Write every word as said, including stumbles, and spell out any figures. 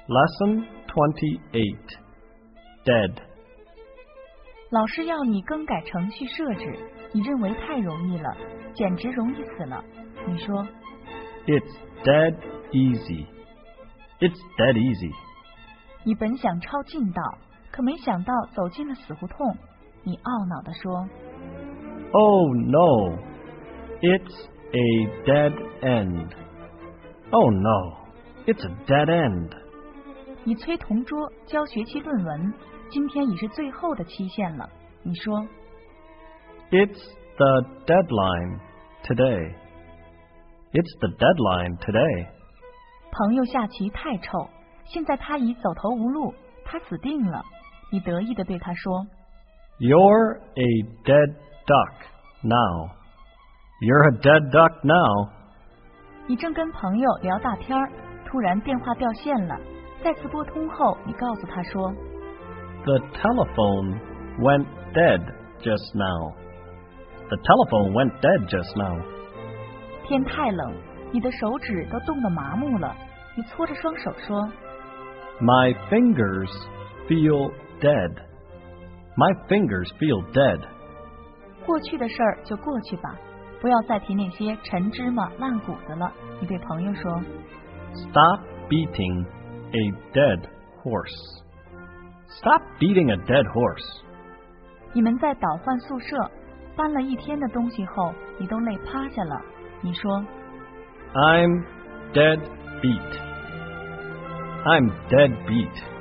Lesson twenty-eight. Dead. 老师要你更改程序设置，你认为太容易了，简直容易死了。你说 It's dead easy. It's dead easy. 你本想抄近道，可没想到走进了死胡同。你懊恼地说 Oh no. It's a dead end. Oh no. It's a dead end. 你催同桌交学期论文，今天已是最后的期限了。你说 It's the deadline today. It's the deadline today. 朋友下棋太臭，现在他已走投无路，他死定了。你得意地对他说 You're a dead duck now. You're a dead duck now. 你正跟朋友聊大天儿，突然电话掉线了。再次拨通后，你告诉他说 The telephone went dead just now. The telephone went dead just now. 天太冷，你的手指都冻得麻木了。你搓着双手说 My fingers feel dead. My fingers feel dead. 过去的事儿就过去吧，不要再提那些陈芝麻烂谷子了。你对朋友说 Stop beating a dead horse. Stop beating a dead horse. 你们在倒换宿舍，搬了一天的东西后，你都累趴下了。你说 I'm dead beat. I'm dead beat.